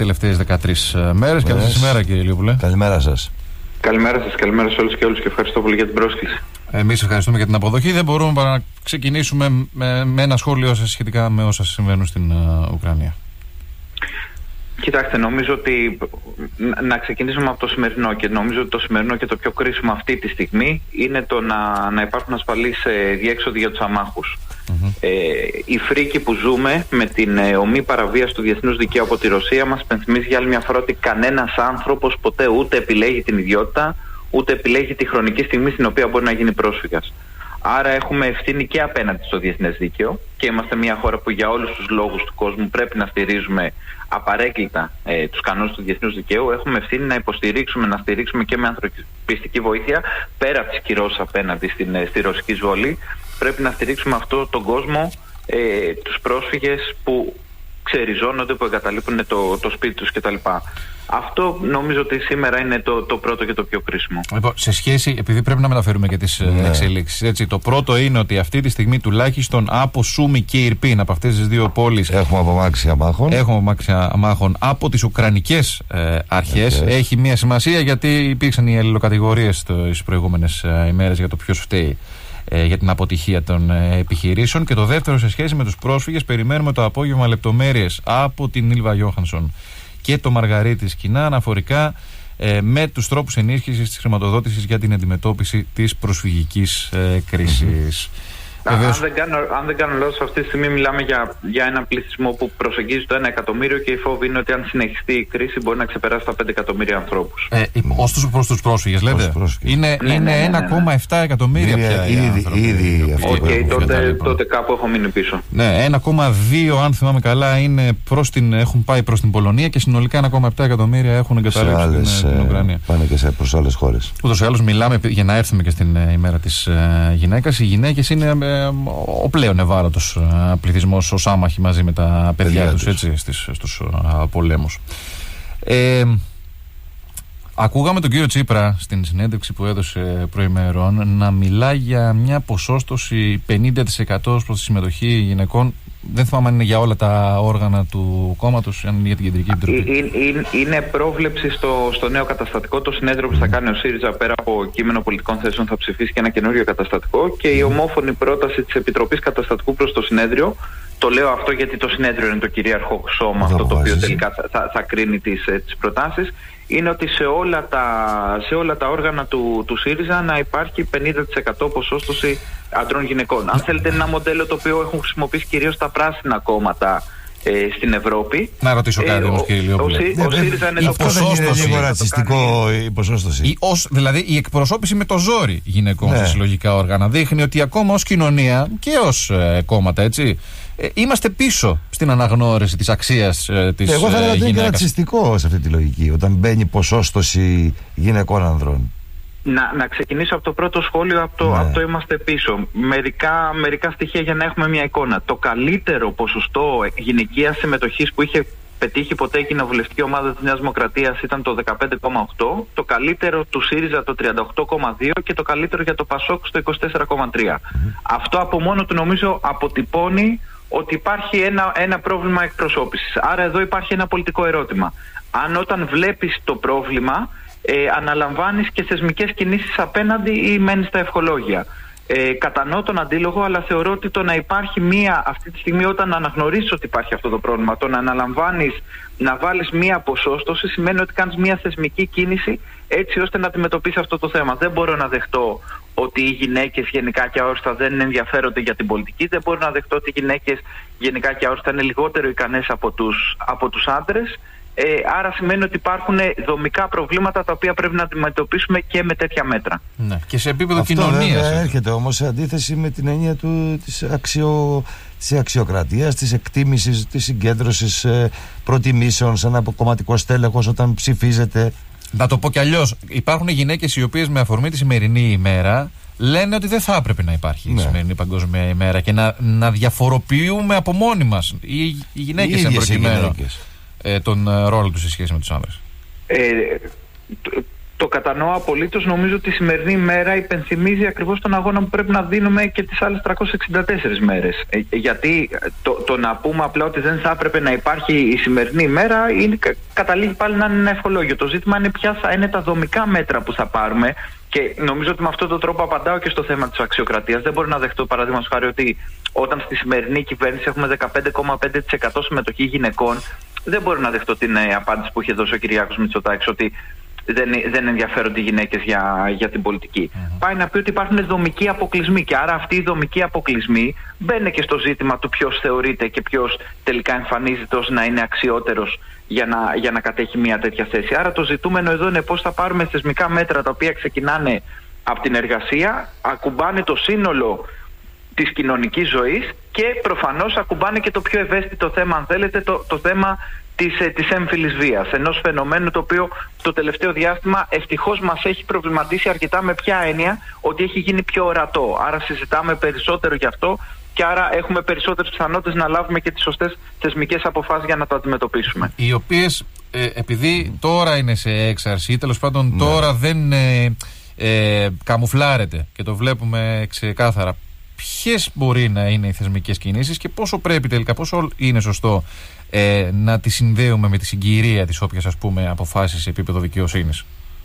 Τελευταίες 13 μέρες. Καλημέρα, κύριε Ηλιόπουλε. Καλημέρα σας. Καλημέρα σας, καλημέρα σε όλους και όλους και ευχαριστώ πολύ για την πρόσκληση. Εμείς ευχαριστούμε για την αποδοχή. Δεν μπορούμε παρά να ξεκινήσουμε με ένα σχόλιο σας σχετικά με όσα συμβαίνουν στην Ουκρανία. Κοιτάξτε, νομίζω ότι να ξεκινήσουμε από το σημερινό και νομίζω ότι το σημερινό και το πιο κρίσιμο αυτή τη στιγμή είναι το να υπάρχουν ασφαλείς διέξοδοι για τους αμάχους. Η φρίκη που ζούμε με την ομή παραβίαση του διεθνούς δικαίου από τη Ρωσία μας πενθυμίζει για άλλη μια φορά ότι κανένας άνθρωπος ποτέ ούτε επιλέγει την ιδιότητα ούτε επιλέγει τη χρονική στιγμή στην οποία μπορεί να γίνει πρόσφυγας. Άρα έχουμε ευθύνη και απέναντι στο διεθνές δίκαιο και είμαστε μια χώρα που για όλους τους λόγους του κόσμου πρέπει να στηρίζουμε απαρέκκλητα τους κανόνες του διεθνούς δικαίου. Έχουμε ευθύνη να υποστηρίξουμε, να στηρίξουμε και με ανθρωπιστική βοήθεια πέρα από τις κυρώσεις απέναντι στη ρωσική εισβολή. Πρέπει να στηρίξουμε αυτό τον κόσμο, τους πρόσφυγες που ξεριζώνονται, που εγκαταλείπουν το σπίτι τους κτλ. Αυτό νομίζω ότι σήμερα είναι το πρώτο και το πιο κρίσιμο. Λοιπόν, σε σχέση, επειδή πρέπει να μεταφέρουμε και τις εξελίξεις, έτσι, το πρώτο είναι ότι αυτή τη στιγμή τουλάχιστον από Σούμι και Ιρπίν, από αυτές τις δύο πόλεις, έχουμε απομάκρυνση αμάχων από τις Ουκρανικές αρχές. Έχει μια σημασία γιατί υπήρξαν οι αλληλοκατηγορίες τις προηγούμενες ημέρες για το ποιος φταίει για την αποτυχία των επιχειρήσεων. Και το δεύτερο, σε σχέση με τους πρόσφυγες, περιμένουμε το απόγευμα λεπτομέρειες από την Ήλβα Γιώχανσον και το Μαργαρίτη Σκινά αναφορικά με τους τρόπους ενίσχυσης της χρηματοδότησης για την αντιμετώπιση της προσφυγικής κρίσης. Αν δεν κάνω λάθος, αυτή τη στιγμή μιλάμε για έναν πληθυσμό που προσεγγίζει το 1 εκατομμύριο και η φόβη είναι ότι αν συνεχιστεί η κρίση μπορεί να ξεπεράσει τα 5 εκατομμύρια ανθρώπους. Ως προς τους πρόσφυγες, λέτε. Είναι 1,7 εκατομμύρια πια. Ήδη αυτό. Τότε κάπου έχω μείνει πίσω. Ναι, 1,2 αν θυμάμαι καλά έχουν πάει προς την Πολωνία και συνολικά 1,7 εκατομμύρια έχουν εγκαταλείψει την Ουκρανία. Πάνε και προς άλλες χώρες. Ούτως ή άλλως μιλάμε, για να έρθουμε και στην ημέρα της γυναίκας, οι γυναίκες είναι ο πλέον ευάλωτος πληθυσμός ως άμαχοι μαζί με τα παιδιά τους, έτσι, στους πολέμους. Ακούγαμε τον κύριο Τσίπρα στην συνέντευξη που έδωσε προημερών να μιλά για μια ποσόστοση 50% προς τη συμμετοχή γυναικών. Δεν θυμάμαι αν είναι για όλα τα όργανα του κόμματος, αν είναι για την Κεντρική Επιτροπή. Είναι πρόβλεψη στο νέο καταστατικό. Το συνέδριο που θα κάνει ο ΣΥΡΙΖΑ πέρα από κείμενο πολιτικών θέσεων θα ψηφίσει και ένα καινούριο καταστατικό. Και η ομόφωνη πρόταση της Επιτροπής Καταστατικού προς το συνέδριο. Το λέω αυτό γιατί το συνέδριο είναι το κυρίαρχο σώμα, αυτό το οποίο τελικά θα κρίνει τις προτάσεις. Είναι ότι σε όλα τα όργανα του ΣΥΡΙΖΑ να υπάρχει 50% ποσόστοση αντρών γυναικών. Αν θέλετε, ένα μοντέλο το οποίο έχουν χρησιμοποιήσει κυρίως τα πράσινα κόμματα στην Ευρώπη. Να ρωτήσω κάτι όμως, κύριε Ηλιόπουλε. Ο ΣΥΡΙΖΑ είναι το ποσόστοση. Είναι λίγο ρατσιστικό η ποσόστοση. Δηλαδή η εκπροσώπηση με το ζόρι γυναικών σε συλλογικά όργανα δείχνει ότι ακόμα ως κοινωνία και ως κόμματα, έτσι, είμαστε πίσω στην αναγνώριση της αξίας της γυναίκας. Εγώ θα έλεγα ότι είναι και ρατσιστικό σε αυτή τη λογική, όταν μπαίνει ποσόστοση γυναικών ανδρών. Να ξεκινήσω από το πρώτο σχόλιο, από το είμαστε πίσω. Μερικά στοιχεία για να έχουμε μια εικόνα. Το καλύτερο ποσοστό γυναικείας συμμετοχής που είχε πετύχει ποτέ η κοινοβουλευτική ομάδα της Νέας Δημοκρατίας ήταν το 15,8, το καλύτερο του ΣΥΡΙΖΑ το 38,2 και το καλύτερο για το ΠΑΣΟΚ στο 24,3. Αυτό από μόνο του νομίζω αποτυπώνει ότι υπάρχει ένα πρόβλημα εκπροσώπησης. Άρα εδώ υπάρχει ένα πολιτικό ερώτημα. Αν όταν βλέπεις το πρόβλημα αναλαμβάνεις και θεσμικές κινήσεις απέναντι ή μένεις στα ευχολόγια. Κατανοώ τον αντίλογο, αλλά θεωρώ ότι το να υπάρχει αυτή τη στιγμή, όταν αναγνωρίσεις ότι υπάρχει αυτό το πρόβλημα, το να αναλαμβάνεις να βάλεις μία ποσόστοση σημαίνει ότι κάνεις μία θεσμική κίνηση έτσι ώστε να αντιμετωπίσεις αυτό το θέμα. Δεν μπορώ να δεχτώ ότι οι γυναίκες γενικά και αόριστα δεν ενδιαφέρονται για την πολιτική. Δεν μπορώ να δεχτώ ότι οι γυναίκες γενικά και αόριστα είναι λιγότερο ικανές από τους άντρες. Άρα σημαίνει ότι υπάρχουν δομικά προβλήματα τα οποία πρέπει να αντιμετωπίσουμε και με τέτοια μέτρα. Ναι. Και σε επίπεδο κοινωνίας. Αυτό έρχεται όμως σε αντίθεση με την έννοια της αξιοκρατίας, της εκτίμησης, της συγκέντρωσης προτιμήσεων σαν αποκομματικό στέλεχος όταν ψηφίζεται. Να το πω κι αλλιώς. Υπάρχουν γυναίκες οι οποίες με αφορμή τη σημερινή ημέρα λένε ότι δεν θα έπρεπε να υπάρχει η σημερινή Παγκόσμια ημέρα και να διαφοροποιούμε από μόνοι μας οι γυναίκες εν προκειμένου τον ρόλο τους σε σχέση με τους άνδρες. Το κατανοώ απολύτως. Νομίζω ότι η σημερινή μέρα υπενθυμίζει ακριβώς τον αγώνα που πρέπει να δίνουμε και τις άλλες 364 μέρες. Γιατί το να πούμε απλά ότι δεν θα έπρεπε να υπάρχει η σημερινή μέρα καταλήγει πάλι να είναι ένα ευχολόγιο. Το ζήτημα είναι ποια θα είναι τα δομικά μέτρα που θα πάρουμε. Και νομίζω ότι με αυτόν τον τρόπο απαντάω και στο θέμα της αξιοκρατίας. Δεν μπορώ να δεχτώ, παραδείγματος χάρη, ότι όταν στη σημερινή κυβέρνηση έχουμε 15,5% συμμετοχή γυναικών, δεν μπορώ να δεχτώ την απάντηση που είχε δώσει ο Κυριάκος Μητσοτάκης, ότι δεν ενδιαφέρονται οι γυναίκες για την πολιτική. Πάει να πει ότι υπάρχουν δομικοί αποκλεισμοί, και άρα αυτοί οι δομικοί αποκλεισμοί μπαίνουν και στο ζήτημα του ποιος θεωρείται και ποιος τελικά εμφανίζεται ως να είναι αξιότερος για να κατέχει μια τέτοια θέση. Άρα το ζητούμενο εδώ είναι πώς θα πάρουμε θεσμικά μέτρα τα οποία ξεκινάνε από την εργασία, ακουμπάνε το σύνολο της κοινωνικής ζωής και προφανώς ακουμπάνε και το πιο ευαίσθητο θέμα, αν θέλετε, το θέμα της έμφυλης βίας. Ενός φαινομένου το οποίο το τελευταίο διάστημα ευτυχώς μας έχει προβληματίσει αρκετά, με ποια έννοια? Ότι έχει γίνει πιο ορατό. Άρα συζητάμε περισσότερο γι' αυτό και άρα έχουμε περισσότερες πιθανότητες να λάβουμε και τις σωστές θεσμικές αποφάσεις για να το αντιμετωπίσουμε. Οι οποίες επειδή τώρα είναι σε έξαρση, τέλος πάντων τώρα δεν καμουφλάρεται και το βλέπουμε ξεκάθαρα, ποιες μπορεί να είναι οι θεσμικές κινήσεις και πόσο πρέπει τελικά, πόσο είναι σωστό να τη συνδέουμε με τη συγκυρία της όποιας, ας πούμε, αποφάσεις σε επίπεδο δικαιοσύνης?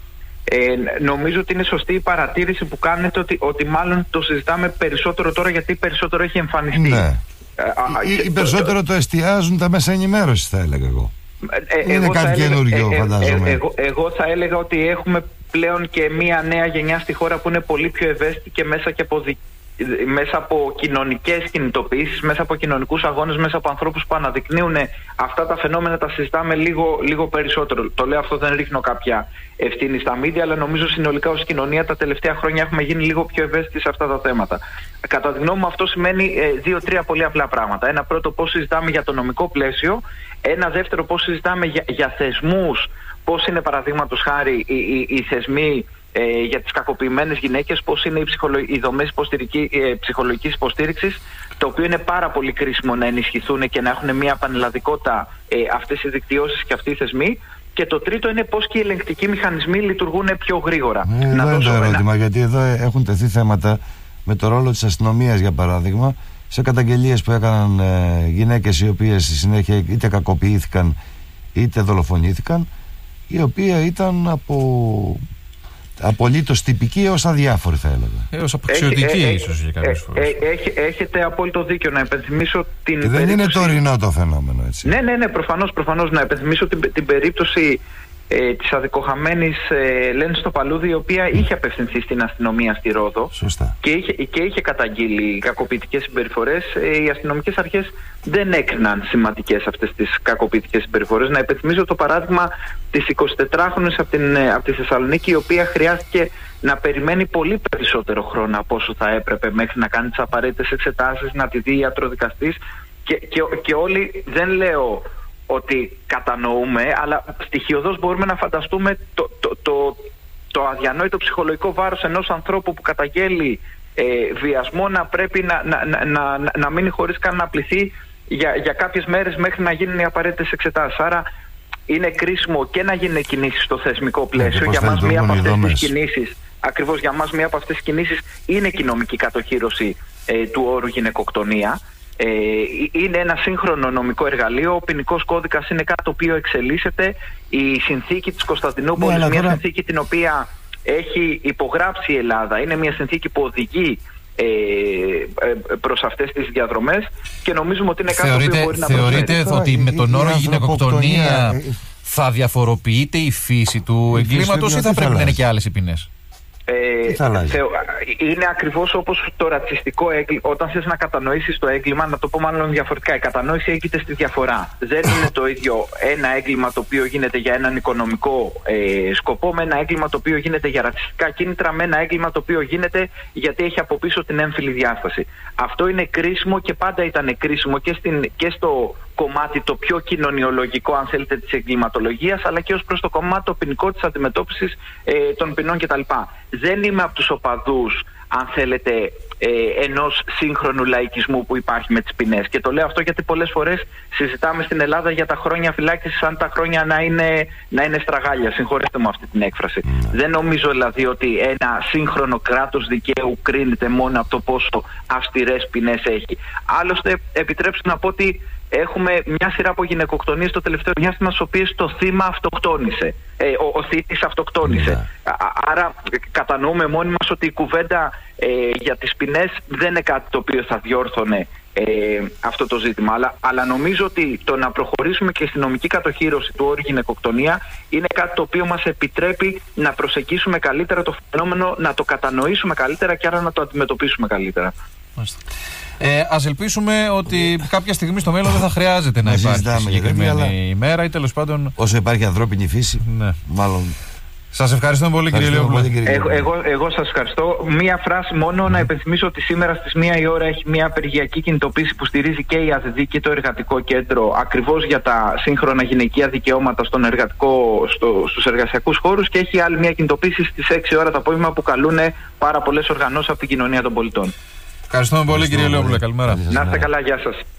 Νομίζω ότι είναι σωστή η παρατήρηση που κάνετε, ότι μάλλον το συζητάμε περισσότερο τώρα γιατί περισσότερο έχει εμφανιστεί. Ναι. Ή περισσότερο το εστιάζουν τα μέσα ενημέρωσης, θα έλεγα εγώ. Είναι κάτι καινούργιο, φαντάζομαι. Εγώ θα έλεγα ότι έχουμε πλέον και μια νέα γενιά στη χώρα που είναι πολύ πιο ευαίσθητη και μέσα από κοινωνικές κινητοποιήσεις, μέσα από κοινωνικούς αγώνες, μέσα από ανθρώπους που αναδεικνύουν αυτά τα φαινόμενα, τα συζητάμε λίγο περισσότερο. Το λέω αυτό, δεν ρίχνω κάποια ευθύνη στα μίντια, αλλά νομίζω συνολικά ως κοινωνία τα τελευταία χρόνια έχουμε γίνει λίγο πιο ευαίσθητοι σε αυτά τα θέματα. Κατά τη γνώμη μου αυτό σημαίνει 2-3 πολύ απλά πράγματα. Ένα πρώτο, πώς συζητάμε για το νομικό πλαίσιο. Ένα δεύτερο, πώς συζητάμε για θεσμούς, πώς είναι παραδείγματος χάρη οι θεσμοί για τις κακοποιημένες γυναίκες, πώς είναι οι δομές ψυχολογικής υποστήριξης, το οποίο είναι πάρα πολύ κρίσιμο να ενισχυθούν και να έχουν μια πανελλαδικότητα αυτές οι δικτυώσεις και αυτοί οι θεσμοί. Και το τρίτο είναι πώς και οι ελεγκτικοί μηχανισμοί λειτουργούν πιο γρήγορα. Εδώ είναι το ερώτημα, γιατί εδώ έχουν τεθεί θέματα με το ρόλο της αστυνομίας, για παράδειγμα, σε καταγγελίες που έκαναν γυναίκες οι οποίες στη συνέχεια είτε κακοποιήθηκαν είτε δολοφονήθηκαν, η οποία ήταν απολύτως τυπική έως αδιάφορη, θα έλεγα. Έως απαξιωτική ίσως για κάποιες φορές. Έχετε απόλυτο δίκιο. Να υπενθυμίσω την και δεν είναι τωρινό το φαινόμενο, έτσι. Ναι, προφανώς. Να υπενθυμίσω την περίπτωση της αδικοχαμένης Λένη στο Παλούδι, η οποία είχε απευθυνθεί στην αστυνομία στη Ρόδο. Σωστά. Και είχε καταγγείλει κακοποιητικές συμπεριφορές. Οι αστυνομικές αρχές δεν έκριναν σημαντικές αυτές τις κακοποιητικές συμπεριφορές. Να υπενθυμίσω το παράδειγμα της 24χρονης από τη Θεσσαλονίκη, η οποία χρειάστηκε να περιμένει πολύ περισσότερο χρόνο από όσο θα έπρεπε μέχρι να κάνει τις απαραίτητες εξετάσεις, να τη δει ιατροδικαστής. Και όλοι, δεν λέω ότι κατανοούμε, αλλά στοιχειωδώς μπορούμε να φανταστούμε το αδιανόητο ψυχολογικό βάρος ενός ανθρώπου που καταγγέλει βιασμό, να πρέπει να μείνει χωρίς καν να πληθεί για κάποιες μέρες μέχρι να γίνουν οι απαραίτητες εξετάσεις. Άρα είναι κρίσιμο και να γίνουν κινήσεις στο θεσμικό πλαίσιο. Για μας μία από αυτές τις κινήσεις, ακριβώς για μας μία από αυτές τις κινήσεις είναι και η νομική κατοχύρωση του όρου γυναικοκτονία. Είναι ένα σύγχρονο νομικό εργαλείο. Ο ποινικός κώδικας είναι κάτι το οποίο εξελίσσεται. Η συνθήκη της Κωνσταντινούπολης, μια συνθήκη την οποία έχει υπογράψει η Ελλάδα, είναι μια συνθήκη που οδηγεί προς αυτές τις διαδρομές και νομίζουμε ότι είναι κάτι το οποίο μπορεί να προσφέρει. Θεωρείτε ότι με τον όρο γυναικοκτονία θα διαφοροποιείται η φύση του εγκλήματος ή θα πρέπει να είναι και άλλες οι ποινές? Είναι ακριβώς όπως το ρατσιστικό έγκλημα. Όταν θες να κατανοήσεις το έγκλημα, να το πω μάλλον διαφορετικά, η κατανόηση έγκυται στη διαφορά. Δεν είναι το ίδιο ένα έγκλημα το οποίο γίνεται για έναν οικονομικό σκοπό με ένα έγκλημα το οποίο γίνεται για ρατσιστικά κίνητρα, με ένα έγκλημα το οποίο γίνεται γιατί έχει από πίσω την έμφυλη διάσταση. Αυτό είναι κρίσιμο και πάντα ήταν κρίσιμο και στο κομμάτι το πιο κοινωνιολογικό, αν θέλετε, της εγκληματολογίας, αλλά και ως προς το κομμάτι το ποινικό της αντιμετώπισης των ποινών κτλ. Δεν είμαι από τους οπαδούς, αν θέλετε, ενός σύγχρονου λαϊκισμού που υπάρχει με τις ποινές. Και το λέω αυτό γιατί πολλές φορές συζητάμε στην Ελλάδα για τα χρόνια φυλάκισης σαν τα χρόνια να είναι στραγάλια. Συγχωρέστε μου αυτή την έκφραση. Δεν νομίζω δηλαδή ότι ένα σύγχρονο κράτος δικαίου κρίνεται μόνο από το πόσο αυστηρές ποινές έχει. Άλλωστε, επιτρέψτε να πω ότι έχουμε μια σειρά από γυναικοκτονίες το τελευταίο διάστημα, στις οποίες το θύμα αυτοκτόνησε. Ο θήτης αυτοκτόνησε. Άρα κατανοούμε μόνοι μας ότι η κουβέντα για τις ποινές δεν είναι κάτι το οποίο θα διόρθωνε αυτό το ζήτημα. Αλλά νομίζω ότι το να προχωρήσουμε και στη νομική κατοχύρωση του όρου γυναικοκτονία είναι κάτι το οποίο μας επιτρέπει να προσεγγίσουμε καλύτερα το φαινόμενο, να το κατανοήσουμε καλύτερα και άρα να το αντιμετωπίσουμε καλύτερα. Ας ελπίσουμε ότι κάποια στιγμή στο μέλλον δεν θα χρειάζεται να υπάρχει συγκεκριμένη ημέρα ή τέλος πάντων. Όσο υπάρχει ανθρώπινη φύση, μάλλον. Σας ευχαριστώ πολύ, κύριε Λεόπουλε. Εγώ σας ευχαριστώ. Μία φράση μόνο να υπενθυμίσω ότι σήμερα στις 1 η ώρα έχει μια απεργιακή κινητοποίηση που στηρίζει και η ΑΔΔ και το Εργατικό Κέντρο ακριβώς για τα σύγχρονα γυναικεία δικαιώματα στους εργασιακούς χώρους, και έχει άλλη μια κινητοποίηση στις 6 ώρα το απόγευμα που καλούν πάρα πολλές οργανώσεις από την κοινωνία των πολιτών. Ευχαριστούμε πολύ, κύριε Λεόπουλε. Καλημέρα. Να είστε καλά, γεια σας.